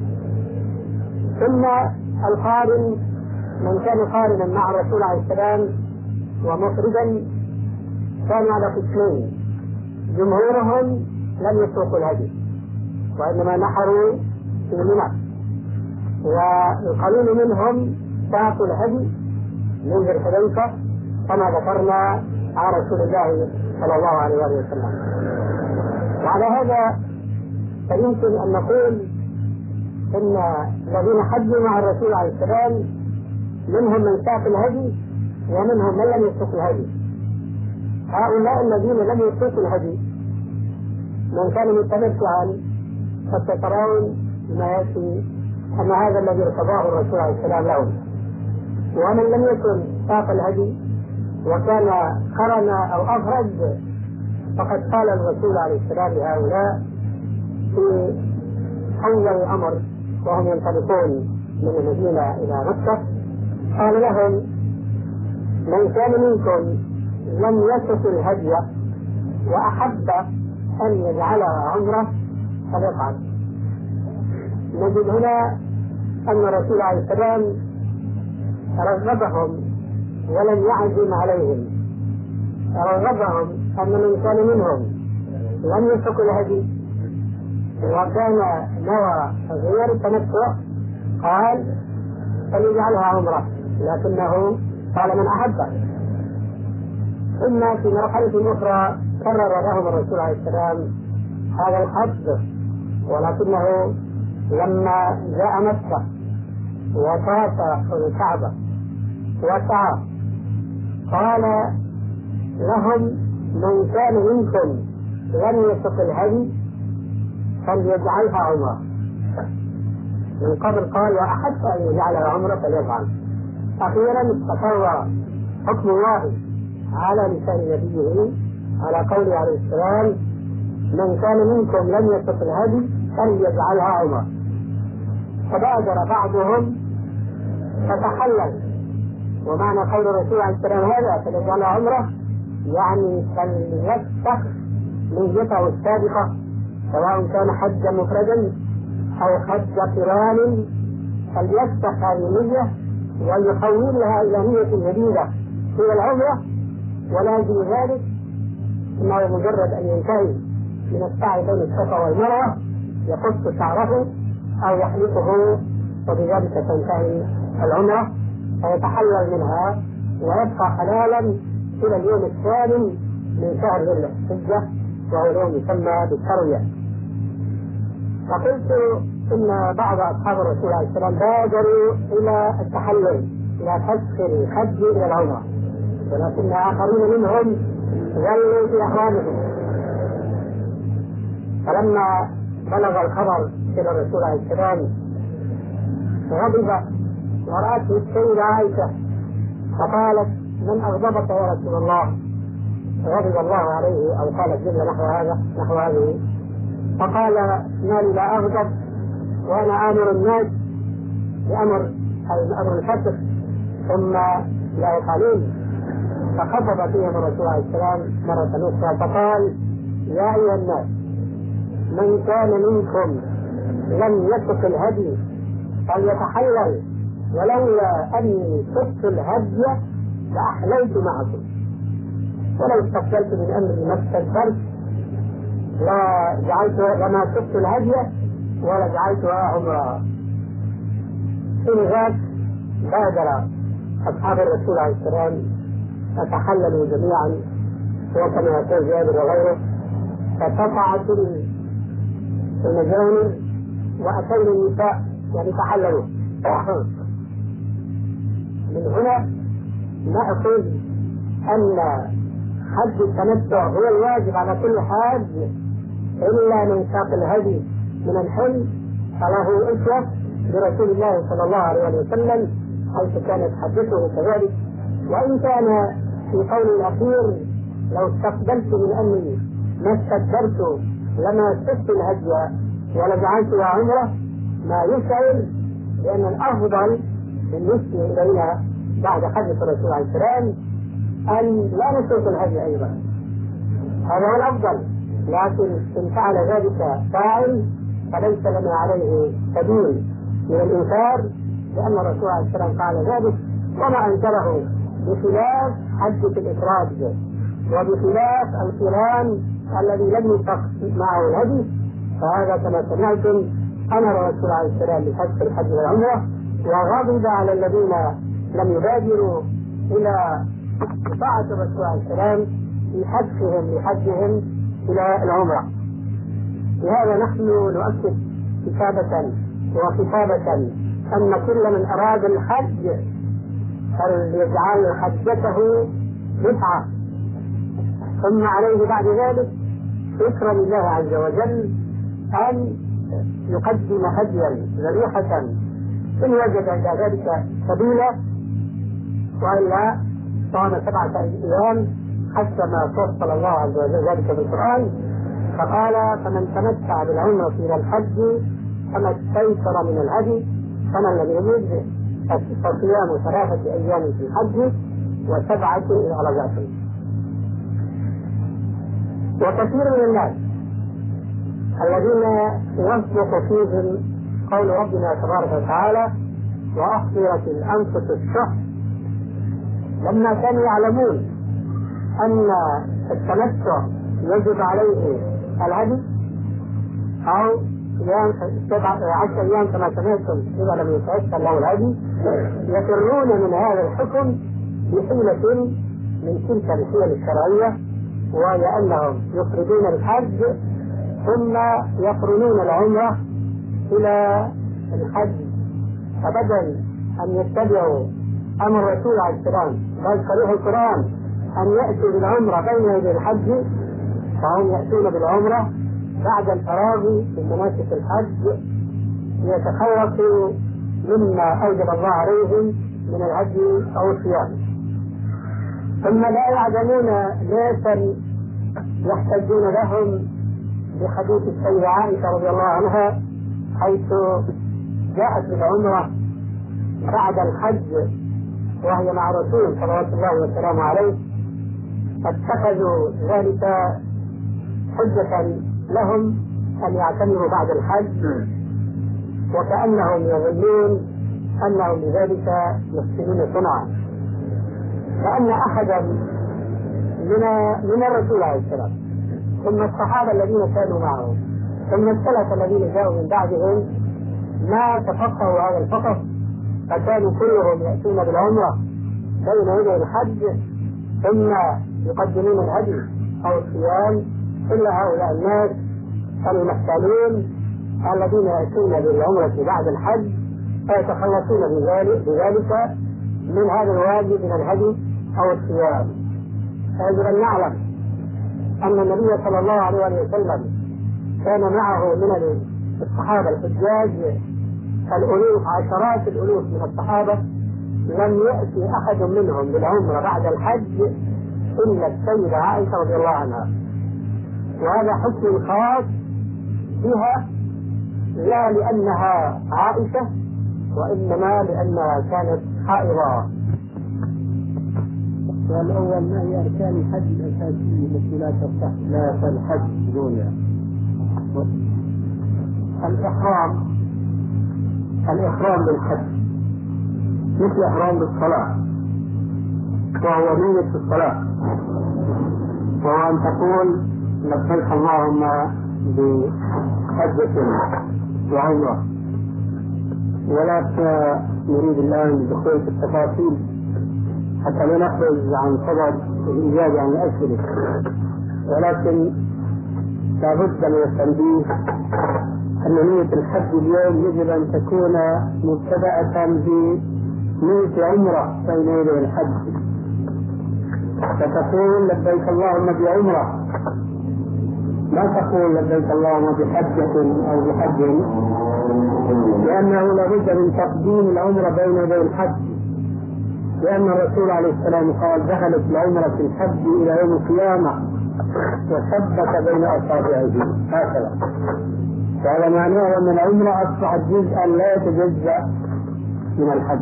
ثم القارن من كان قارنا مع الرسول عليه السلام ومفردا كان على قسمين، جمهورهم لم يسوقوا الهدي وإنما نحروا في منى، والقليل منهم ساقوا الهدي من ذي الحليفة كما ذكرنا عن رسول الله صلى الله عليه وسلم. وعلى هذا فيمكن أن نقول إن الذين حجوا مع الرسول عليه السلام منهم من ساق الهدي ومنهم من لم يسوق الهدي. هؤلاء الذين لم يسوقوا الهدي من كان متمتعا فسترون ما يأتي أن هذا الذي ارتضاه الرسول عليه السلام لهم. ومن لم يكن ساق الهدي وكان قرن أو أفرد فقد قال الرسول عليه السلام لهؤلاء في أول الأمر وهم ينطلقون من المدينة إلى مكة، قال لهم: من كان منكم لم يسق الهدي وأحب أن يجعلها عمرة فليفعل. نجد هنا أن الرسول عليه السلام رغبهم ولم يعزم عليهم، رغبهم أن من كان منهم لم يسق الهدي وكان نوى غير التمتع قال فليجعلها عمرة، لكنه قال من أحبه. ثم في مرحلة أخرى كرر لهم الرسول عليه السلام هذا الحد، ولكنه لما جاء مكة وطاف الكعبة وسعى قال لهم: من كان منكم لم يسق الهدي فليجعلها عمرة. من قبل قال: وأحب أن يجعلها عمرة فليفعل. أخيرا استقر حكم الله على لسان نبيه على قوله عليه السلام: من كان منكم لم يسق الهدي فليجعلها عمرة. فبادر بعضهم فتحلل، ومعنى قول الرسول عليه السلام هذا فليجعلها عمرة يعني فليفسخ من جهته السابقة، سواء كان حجا مفردا أو حج قران، فليفسخ هذه النية ويحولها إلى نية جديدة هي العمرة. ولازم ذلك انه مجرد ان ينتهي من السعي بين الصفا والمروه يقص شعره او يحلقه، وبذلك تنتهي العمره فيتحلل منها ويبقى حلالا الى اليوم الثاني من شهر ذي الحجه، وهو اليوم يسمى بالترويه. فقلت ان بعض اصحاب الرسول عليه السلام بادروا الى التحلل الى فسخ الحج الى العمره، ولكن آخرين منهم ظلوا في أحوالهم. فلما بلغ الخبر إلى الرسول عليه السلام غضب ورأته السيدة عائشة فقالت: من أغضبك يا رسول الله؟ غضب الله عليه، أو قالت جملة نحو هذا نحو هذه. فقال: ما لي لا أغضب وأنا آمر الناس بأمر أمر الفسق ثم لا يفعلون. فخطب فيهم الرسول عليه السلام مرة أخرى فقال: يا أيها الناس، من كان منكم لم يسق الهدي فليتحلل، ولولا أني سقت الهدي لأحللت معكم، ولو استقبلت من أمري ما استدبرت لا جعلت لما سقت الهدي ولا جعلتها عمرا. في ذاك بادر أصحاب الرسول عليه السلام فتحللوا جميعا، وكما يقول جابر وغيره فقطعت المجانب وأتينا النساء يعني تحللوا. من هنا نأخذ أن حج التمتع هو الواجب على كل حاج إلا من ساق الهدي من الحل، فله أسوة برسول الله صلى الله عليه وسلم حيث كانت حجته كذلك. وإن كان في قول الأخير لو استقبلت من أمري ما استدبرت لما سقت الهدي ولجعلتها عمرة، ما يشعر بأن الأفضل بالنسبة إلينا بعد حدث الرسول عليه السلام أن لا نسوق الهدي أيضا، هذا هو الأفضل. لكن إن فعل ذلك فاعل فليس لنا عليه سبيل من الإنكار، لأن الرسول عليه السلام قال ذلك وما أنكره، بخلاف حجة الإفراد وبخلاف القران الذي لم يسق معه الهدي. فهذا كما سمعتم أمر الرسول عليه السلام بفسخ الحج والعمرة، وغضب على الذين لم يبادروا إلى طاعة الرسول عليه السلام في حجهم لحجهم إلى العمرة. لهذا نحن نؤكد كتابة وكتابة أن كل من أراد الحج فليجعل حجته رفعة، ثم عليه بعد ذلك شكرا لله عز وجل أن يقدم هديا ذبيحة إن وجد عند ذلك سبيلا، وإلا صام سبعة أيام حتى ما فصل الله عز وجل ذلك في القرآن، فقال: فمن تمتع بالعمرة إلى الحج فما استيسر من الهدي، فمن لم يجد فصيام ثلاثة أيام في الحج وسبعة إذا رجعتم. وكثير من الناس الذين يصدق فيهم قول ربنا تبارك وتعالى: وأحضرت الأنفس الشح، لما كانوا يعلمون أن التمتع يجب عليه الهدي أو عشر أيام كما سمعتم إذا لم يتيسر له الهدي، يفرون من هذا الحكم بحيلة من تلك الحيل الشرعية، وهي أنهم يفردون الحج ثم يقرنون العمرة إلى الحج، فبدل أن يتبعوا أمر الرسول عليه السلام بل صريح القرآن أن يأتوا بالعمرة بين يدي الحج، فهم يأتون بالعمرة بعد الفراغ من مناسك الحج ليتخلصوا مما أوجب الله عليهم من الهدي أو الصيام، ثم لا يعلمون ناسا يحتجون لهم بحديث السيدة عائشة رضي الله عنها حيث جاءت بالعمرة بعد الحج وهي مع رسول صلوات الله وسلامه عليه، فاتخذوا ذلك حجة لهم أن يعتمروا بعد الحج، وكأنهم يظنون أنهم بذلك يحسنون صنعا، لأن أحدا من من الرسول عليه السلام ثم الصحابة الذين كانوا معه ثم السلف الذين جاءوا من بعدهم ما تفقهوا هذا الفقه، فكانوا كلهم يأتون بالعمرة بين يدي الحج ثم يقدمون الهدي أو الصيام، إلا هؤلاء الناس المحتالين الذين يأتون بالعمرة بعد الحج فيتخلصون بذلك من هذا الواجب من الهدي أو الصيام. فيجب أن نعلم أن النبي صلى الله عليه وسلم كان معه من الصحابة الحجاج الألوف، عشرات الألوف من الصحابة، لم يأتي أحد منهم بالعمرة بعد الحج إلا السيدة عائشة رضي الله عنها، وهذا حكم خاص بها لا لأنها عائشة وإنما لأنها كانت حائضة. والأول ما هي أركان الحج الأساسية التي لا تصح لا فالحج دونها؟ الإحرام الإحرام بالحج مثل إحرام بالصلاة، وهو نية الصلاة، وهو أن تقول لبيك اللهم بحجة وعمرة، ولا نريد الآن الدخول في التفاصيل حتى لا نخرج عن صدد الإجابة عن الأسئلة، ولكن لابد من التنبيه أن نية الحج اليوم يجب أن تكون مبتدأة بنية عمرة بين يدي الحج، فتقول لبيك اللهم بعمرة، لا تقول لبيك اللهم بحجة أو بحج، لأنه لابد من تقديم العمرة بين يدي الحج، لأن الرسول عليه السلام قال: دخلت العمرة في الحج إلى يوم القيامة وثبت بين أصابعه هكذا، وهذا معناه أن العمرة أصبحت جزءا لا يتجزأ من الحج.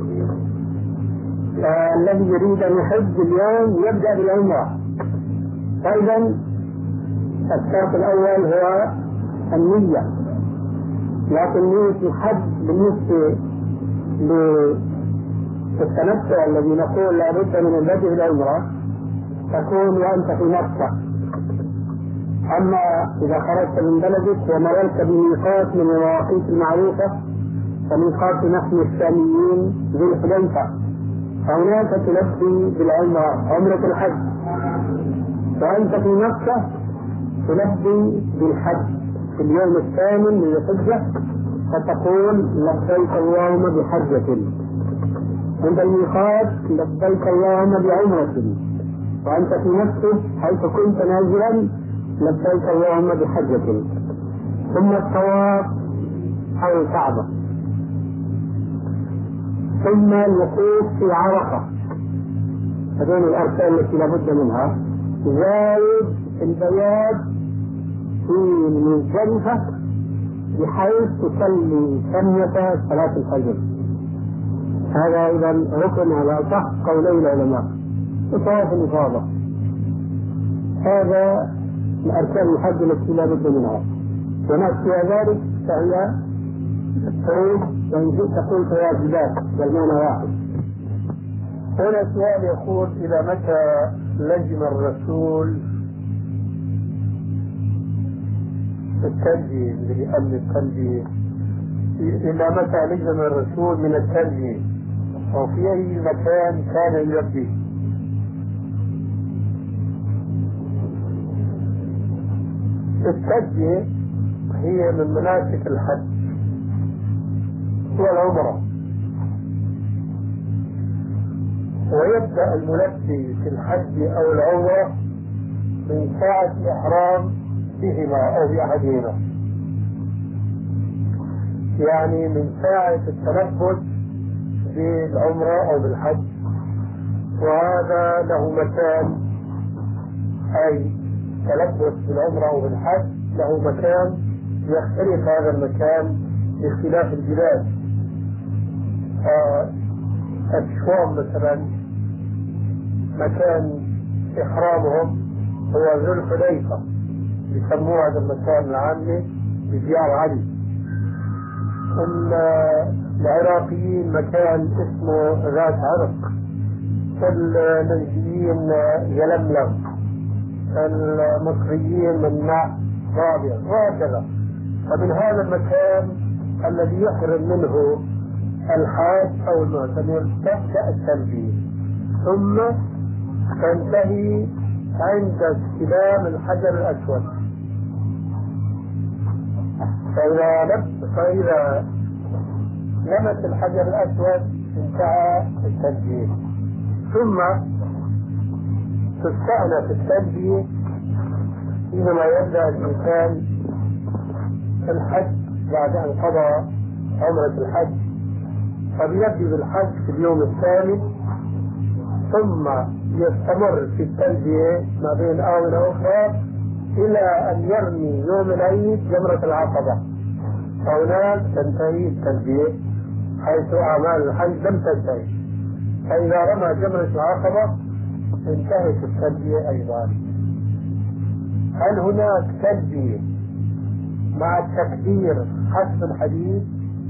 فالذي يريد أن يحج اليوم يبدأ بالعمرة. أيضا الشرط الأول هو النية، لكن نية الحج بالنسبة للتمتع الذي نقول لا بد من البدء بالعمرة تكون وأنت في مكة. أما إذا خرجت من بلدك ومررت بميقات من المواقيت المعروفة فميقات نحن الشاميين ذي الحليفة، فهناك تلبي بالعمرة عمرة الحج، وأنت في مكة تلبي بالحج في اليوم الثامن من الحجة فتقول لبيك اللهم بحجة. عند الميقات لبيك اللهم بعمرة، وأنت في نفسك حيث كنت نازلا لبيك اللهم بحجة، ثم الطواف حول الكعبة، ثم الوقوف في عرفة. هذين الأركان التي لابد منها، زائد البيات في مزدلفة بحيث تصلي ثانية صلاة الفجر. هذا أيضا ركن على صح قولي العلماء. وطواف الإفاضة، هذا الأركان الحج التي لا بد منها. وما سوى ذلك فهي تقول وإن شئت تقول واجبات، والمعنى واحد. هنا سؤال يقول: إلى متى لزم الرسول التنجيم لأمن التنجيم؟ إلى متى لزم الرسول من التنجيم؟ وفي أي مكان كان يلبي؟ التنجيم هي من مناسك الحج والعمرة، ويبدأ الملبي في الحج أو العمرة من ساعة الإحرام بهما أو بأحدهما، يعني من ساعة التلبس بالعمرة أو بالحج. وهذا له مكان، أي تلبس بالعمرة أو بالحج له مكان يختلف هذا المكان باختلاف البلاد. الشوام مثلا مكان إحرامهم هو ذو الحليفة، يسموه هذا المكان العامي بديار علي. العراقيين مكان اسمه ذات عرق، والنجديين يلملم، المصريين من ماء رابع، وهكذا. فمن هذا المكان الذي يحرم منه الحاج أو المعتمر تبدأ التلبية، ثم تنتهي عند استلام الحجر الأسود. فإذا لم فإذا لمس الحجر الأسود انتهى التلبية، ثم تستأنف التلبية حينما يبدأ الإنسان الحج بعد أن قضى عمرة الحج، فبيبدأ بالحج في اليوم الثاني، ثم يستمر في التلبية ما بين آونة أخرى إلى أن يرمي يوم العيد جمرة العقبة، فهناك تنتهي التلبية حيث أعمال الحج لم تنتهي. فإذا رمى جمرة العقبة انتهت التلبية أيضا. هل هناك تلبية مع التكبير حسب الحديث؟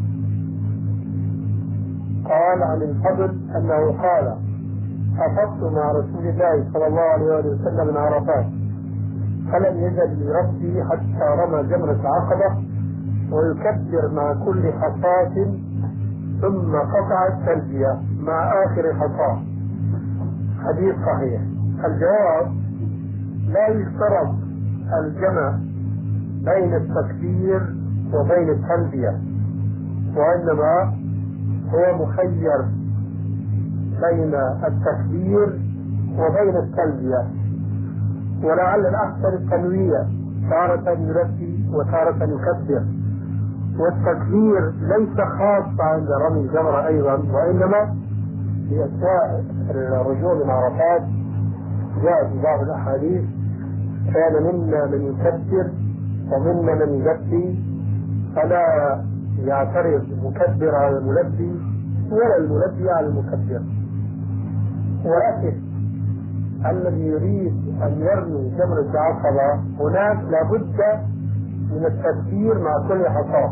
قال عن الفضل أنه قال: أفضت مع رسول الله صلى الله عليه وسلم من عرفات، فلم يزل ربي حتى رمى جمرة عقبة ويكبر مع كل حصاة، ثم قطع التلبية مع آخر حصاة. حديث صحيح. الجواب: لا يشترط الجمع بين التكبير وبين التلبية، وإنما هو مخير بين التكبير وبين التلبية، ولعل الأحسن التنويع، تارة يلبي وتارة يكبر. والتكبير ليس خاص عند رمي الجمرة أيضا، وإنما في أثناء الرجوع من عرفات جاء في بعض الأحاديث: كان منا من يكبر ومنا من يلبي، فلا يعترض المكبر على الملبي ولا الملبي على المكبر. ولكن الذي يريد أن يرمي جمرة العقبة هناك لابد من التكبير مع كل حصاة.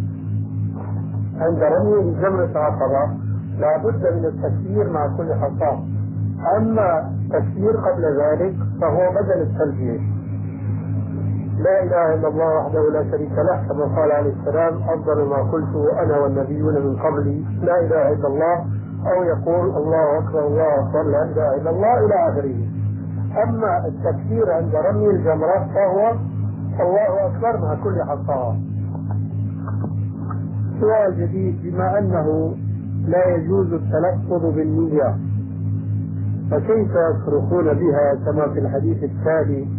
عند رمي جمرة العقبة لابد من التكبير مع كل حصاة، أما التكبير قبل ذلك فهو بدل التلبية. لا إله إلا الله وحده لا شريك له، كما قال عليه السلام: أفضل ما قلت أنا والنبيون من قبلي لا إله إلا الله، أو يقول الله أكبر الله أكبر لا إله إلا الله إلى آخره. أما التكبير عند رمي الجمرة فهو الله أكبر مع كل حصاة. سؤال جديد: بما أنه لا يجوز التلفظ بالنية، فكيف يصرخون بها كما في الحديث التالي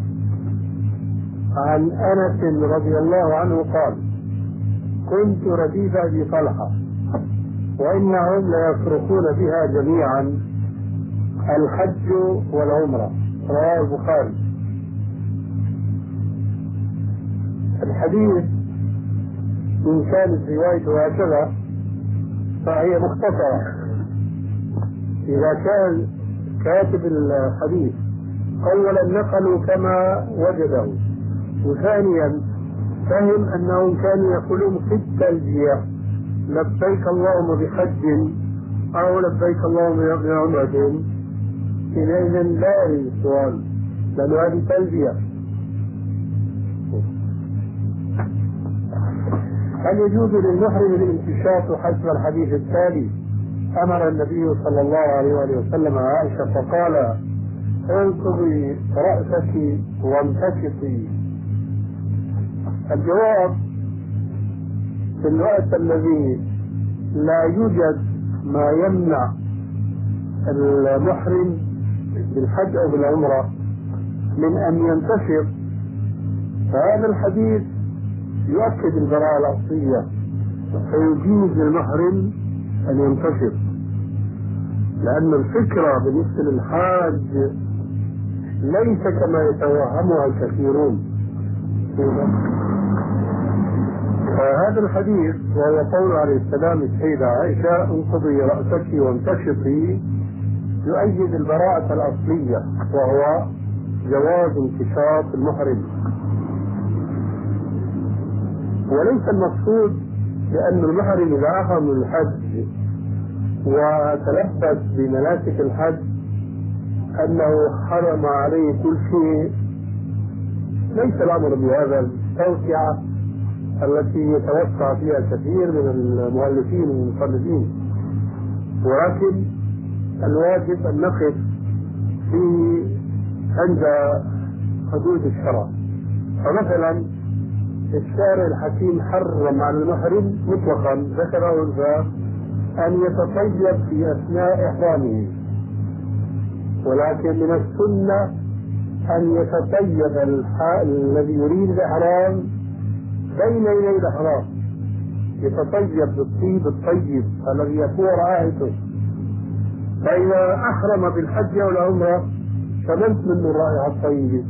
عن أنس رضي الله عنه قال: كنت رديف أبي طلحة وإنهم ليصرخون بها جميعا الحج والعمرة. رواه البخاري. الحديث إن كانت روايته هكذا فهي مختصرة. إذا كان كاتب الحديث أولا نقلوا كما وجده، وثانيا فهم أنهم كانوا يقولون في التلبية لبيك اللهم بحج أو لبيك اللهم بعمرة، حينئذ لا يريد السؤال لأن هذه تلبية. هل يجوز للمحرم الانتشاط حسب الحديث التالي؟ أمر النبي صلى الله عليه وآله وسلم عائشة فقال: انقضي رأسك وانتشطي. الجواب: في الوقت الذي لا يوجد ما يمنع المحرم بالحج أو بالعمرة من أن ينتشط، فهذا الحديث يؤكد البراءة الأصلية فيجيز للمحرم أن ينتشط، لأن الفكرة بالنسبة للحاج ليس كما يتوهمها الكثيرون. فهذا الحديث وهو قول عليه السلام السيدة عائشة: انقضي رأسك وانتشطي، يؤيد البراءة الأصلية وهو جواز انتشاط المحرم. وليس المقصود لأن المحرم إذا أحرم الحج وتلبس بمناسك الحج أنه حرم عليه كل شيء. ليس الأمر بهذا التوسعة التي يتوسع فيها كثير من المؤلفين والمصنفين، ولكن الواجب أن نقف في عند حدود الشرع. فمثلا الشارع الحكيم حرم على المحرم مطلقا ذكر أو أنثى أن يتطيب في أثناء إحرامه، ولكن من السنة أن يتطيب الذي يريد الإحرام بين يدي الإحرام، يتطيب بالطيب الطيب الذي يكون رائحته. فإذا أحرم بالحج أو العمرة شممت منه الرائحة الطيبة،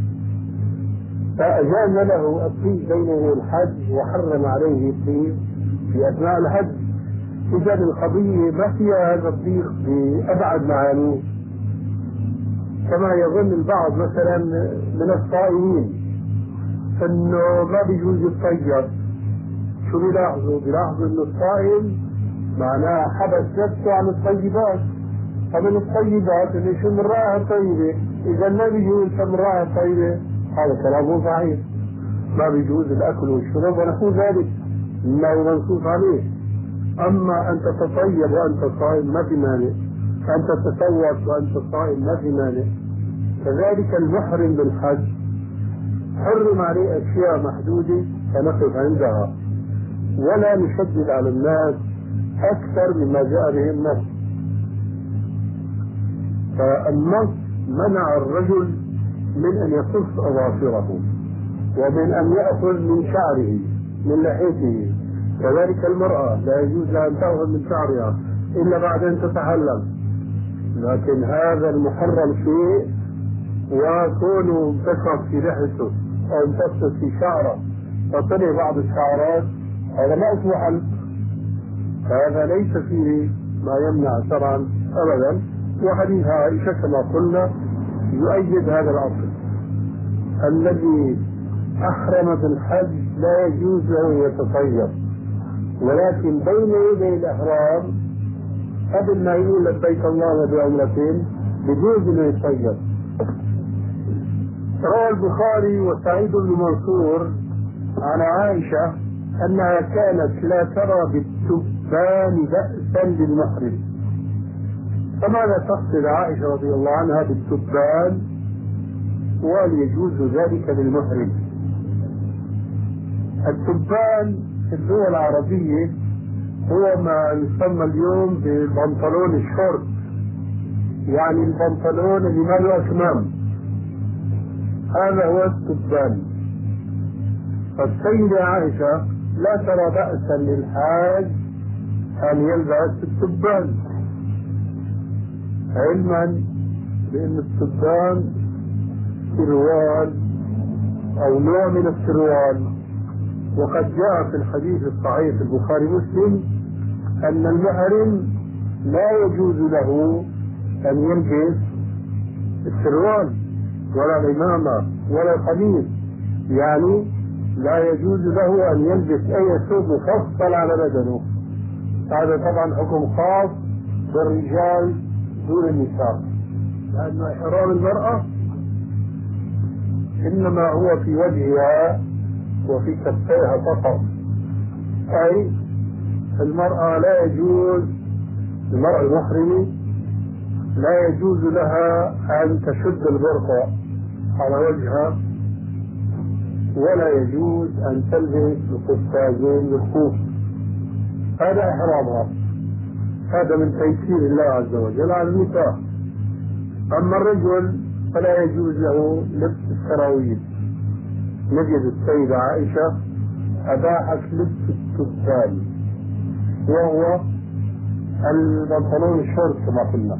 فأجاز له الطيب بينه الحج وحرم عليه الطيب في أثناء الحج. إذا القضية ما فيها هذا الضيق بأبعد معانيه، كما يظن البعض مثلا من الصائمين انه ما بيجوز يتطيب. شو بيلاحظوا؟ بيلاحظوا انه الصائم معناه حبس نفسه عن الطيبات، فمن الطيبات اللي شو من رائحة طيبة، اذا ما بيجوز من رائحة طيبة هذا كلام صحيح، ما بيجوز الاكل والشرب ونحو ذلك انه منصوص عليه. اما ان تتطيب وانت صائم ما في مانع، ان تتسوق وانت صائم ما في مانع. كذلك المحرم بالحج حرم عليه اشياء محدودة فنقف عندها ولا نشدد على الناس اكثر مما جاء به النص. فالنص منع الرجل من ان يقص اظافره ومن ان ياخذ من شعره من لحيته، كذلك المرأة لا يجوز لها ان تاخذ من شعرها الا بعد ان تتحلل. لكن هذا المحرم شيء، وكونه انتشر في لحيته او انتشر في شعره فطلع بعض الشعرات هذا ما اسمه حلق، هذا ليس فيه ما يمنع شرعا ابدا. وحديث عائشة كما قلنا يؤيد هذا الاصل. الذي احرم بالحج لا يجوز له ان يتطيب، ولكن بين يدي الاحرام قبل ما يقول لبيك اللهم بعمرتين بجوز انه يتطيب. روى البخاري وسعيد بن منصور عن عائشة أنها كانت لا ترى بالتبان بأسا للمحرم. فماذا تقصد عائشة رضي الله عنها بالتبان وهل يجوز ذلك للمحرم؟ التبان في الدول العربية هو ما يسمى اليوم ببنطلون الشورت، يعني البنطلون اللي ما له أكمام، هذا هو التبان. فالسيدة عائشة لا ترى بأسا للحاج أن يلبس التبان، علما بأن التبان سروال أو نوع من السروال. وقد جاء في الحديث الصحيح في البخاري مسلم أن المحرم لا يجوز له أن يلبس السروال ولا الإمامة ولا القميص، يعني لا يجوز له أن يلبس أي ثوب مفصل على بدنه. هذا طبعا حكم خاص بالرجال دون النساء، لأن إحرام المرأة إنما هو في وجهها وفي كفيها فقط، أي المرأة لا يجوز، المرأة المحرمة لا يجوز لها أن تشد البرقع على وجهها، ولا يجوز أن تلبس القفازين للخوف. هذا إحرامها، هذا من تيسير الله عز وجل على النساء. أما الرجل فلا يجوز له لبس السراويل. نجد السيدة عائشة أباحت لبس التبان وهو البنطلون الشورت كما قلنا.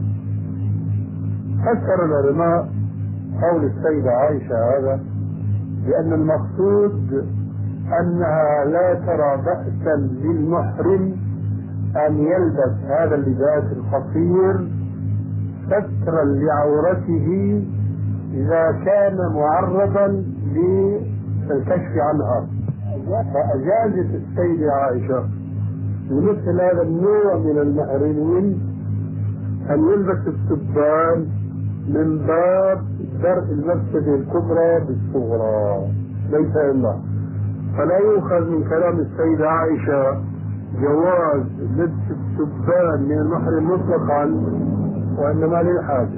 فسر العلماء قول السيدة عائشة هذا لأن المقصود أنها لا ترى بأسا للمحرم أن يلبس هذا اللباس القصير سترا لعورته إذا كان معرضا للكشف عنها. فأجازت السيدة عائشة لمثل هذا النوع من المحرمين أن يلبس التبان من باب درء المفسدة الكبرى بالصغرى، ليس إلا. فلا يؤخذ من كلام السيدة عائشة جواز لبس التبان من المحرم مطلقا، وإنما للحاجة.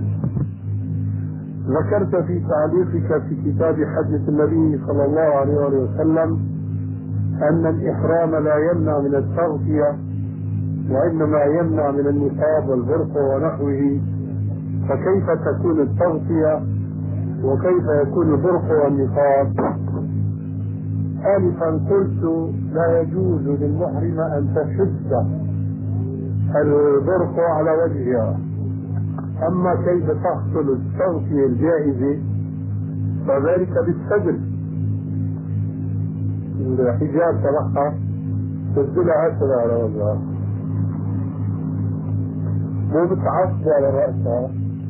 ذكرت في تعليقك في كتاب حديث النبي صلى الله عليه وسلم أن الإحرام لا يمنع من التغطية، وإنما يمنع من النقاب والبرق ونحوه. فكيف تكون التغطية وكيف يكون البرق والنقاب؟ آنفا قلت لا يجوز للمحرم أن تشد البرق على وجهها. أما كيف تحصل التغطية الجائزة فذلك بالسدل، الحجاب تبعها تسدلها هكذا على وجهها، مو بتعصب على رأسها،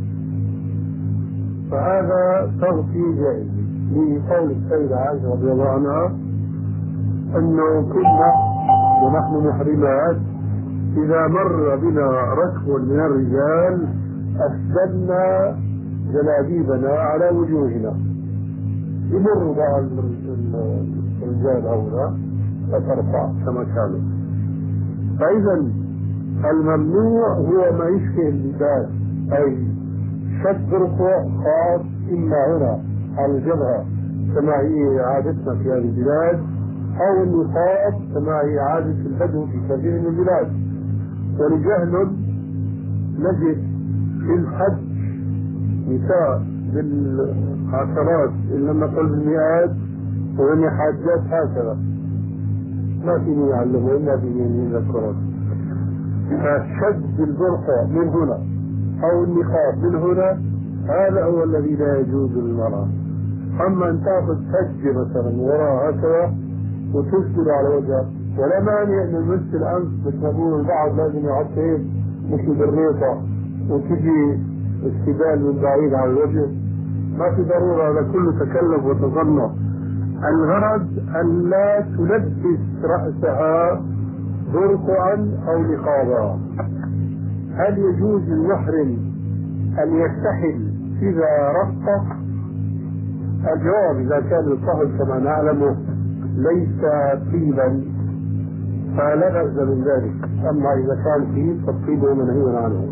فهذا تغطية جائزة. لقول السيدة عائشة رضي الله عنها أنه كنا ونحن محرمات إذا مر بنا ركب من الرجال أسدلنا جلابيبنا على وجوهنا، يمر بعض الرجال هؤلاء فترفع كما كانوا. فإذا الممنوع هو ما يشبه اللباس، أي شد ركوع خاص إما هنا على الجبهة كما هي عادتنا في هذه البلاد، أو النقاب كما هي عادة البدو في كثير من البلاد. ولجهل نجد في الحج نساء بالعشرات إن لم نقل بالمئات وهن حاجات هكذا، ما فيني يعلموا إلا بمن يذكرون. فشد البرقع من هنا أو النقاب من هنا هذا هو الذي لا يجوز للمرأة. أما أن تأخذ سجة مثلا وراء هكذا وتسجل على وجهها، ولا مانع أن المس الأنف بتقول البعض لازم يحط هيك مثل بالريطة وتجي استدال من بعيد على الوجه، ما في ضرورة. هذا كله تكلف وتظنه. الغرض أن لا تلبس رأسها برقعا أو نقابا. هل يجوز للمحرم أن يكتحل إذا رقق؟ الجواب إذا كان الطهر كما نعلمه ليس طيبا فلا بأس من ذلك، أما إذا كان طيب فالطيب منهي عنه.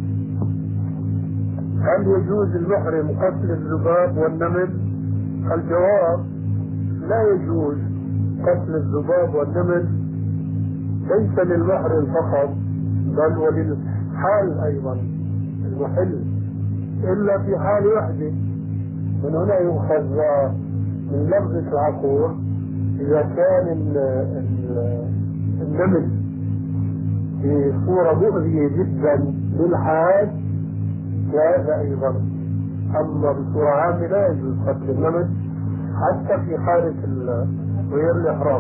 هل يجوز المحرم قتل الذباب والنمل؟ الجواب لا يجوز قتل الذباب والنمل، ليس للمحرم فقط بل وللحال أيضا المحل، إلا في حال وحده. من هنا يؤخذ من لفظة العقور إذا كان النمل في صورة مؤذية جدا للحاج وهذا أيضا. أما بصورة عامة لا يجوز قتل النمل حتى في حالة غير الإحرام،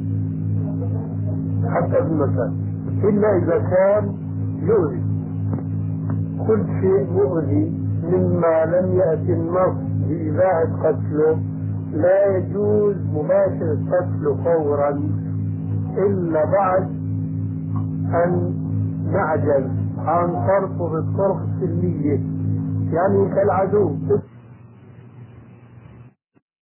حتى في المكان، إلا إذا كان يؤذي. كل شيء مؤذي مما لم يأتي النص بإباحة قتله لا يجوز مباشرة قتله فورا إلا بعد أن نعجز عن صرفه بالطرق السلمية، يعني كالعدو.